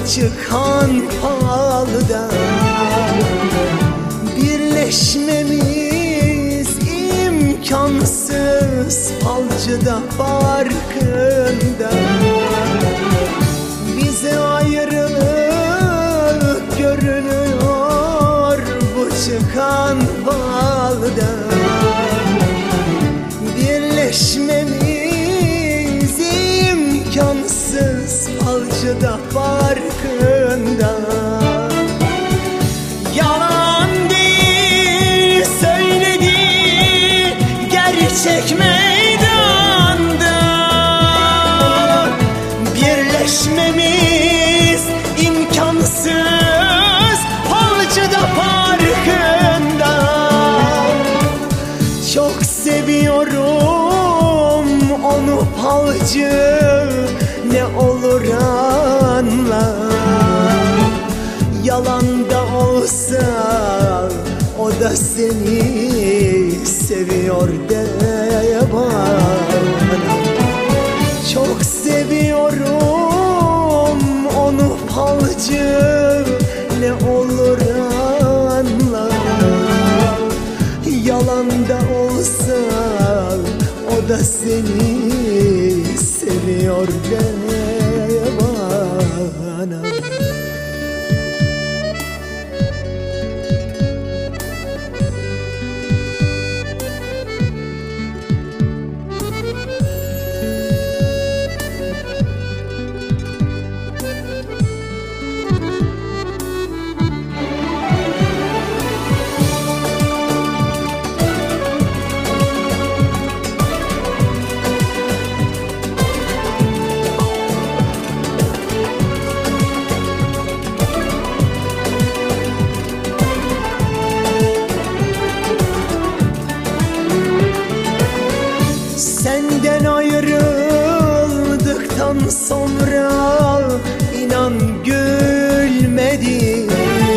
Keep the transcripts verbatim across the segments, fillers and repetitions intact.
çıkan falda birleşmemiz imkansız, falcıda farkında. Bize ayrılık görünüyor bu çıkan falda. Birleşmemiz imkansız, falcıda farkında. Yalan değil söyledi gerçek meydanda. Birleşmemiz imkansız, falcıda farkında. Çok seviyorum onu falcı, ne olur anla. Yalan da olsa o da seni seviyor de bana. Çok seviyorum onu falcı, ne olur anla. Yalan da olsa o da seni seviyor de bana. Senden ayrıldıktan sonra inan gülmedim.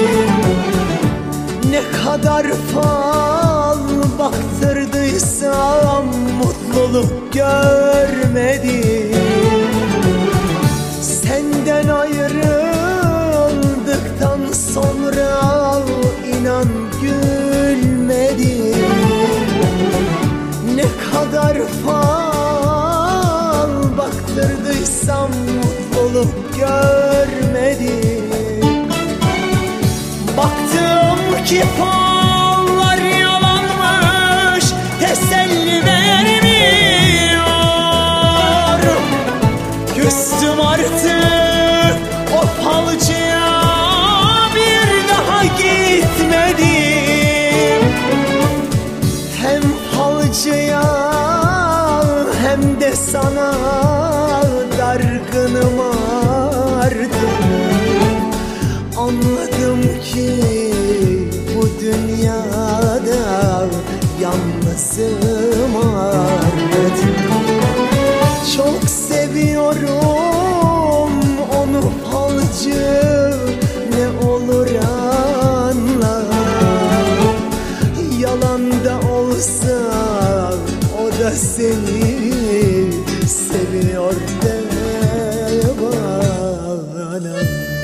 Ne kadar fal baktırdıysam mutluluk görmedim. Senden ayrıldıktan sonra inan gülmedim. Ne kadar fal baktırdıysam mutluluk görmedim. Baktım ki fallar yalanmış, teselli vermiyor. Küstüm artık o falcıya, bir daha gitmedim. Hem falcıya hem de sana dargınım artık. Anladım ki bu dünyada yalnızım artık. Çok seviyorum onu falcı, ne olur anla. Yalan da olsa o da seni seviyor de bana.